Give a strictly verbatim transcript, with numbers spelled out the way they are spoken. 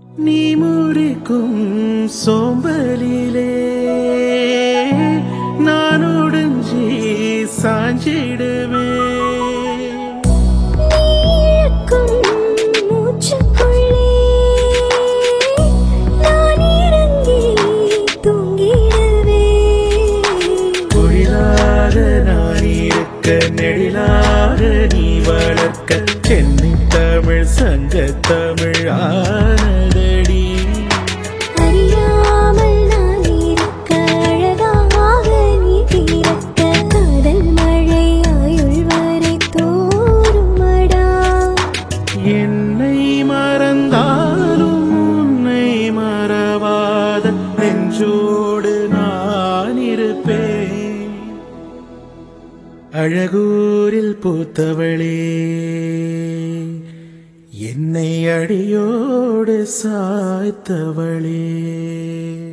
நீ முறிக்கும் சோம்பலிலே நான் ஒடுஞ்சி சாஞ்சிடுவே நெடிலாக நீ வளர்க்க சென்னை தமிழ் சங்க தமிழ் ஆனதடி அறியாமல் நான் இருக்க அழகாக நீ தீரக்க காதல் மழை ஆயுள் வரை தோறுமடா என்னை மறந்தாலும் உன்னை மறவாத நெஞ்சோடு நான் இருப்பேன் அழகூரில் பூத்தவளே என்னை அடியோடு சாய்த்தவளே.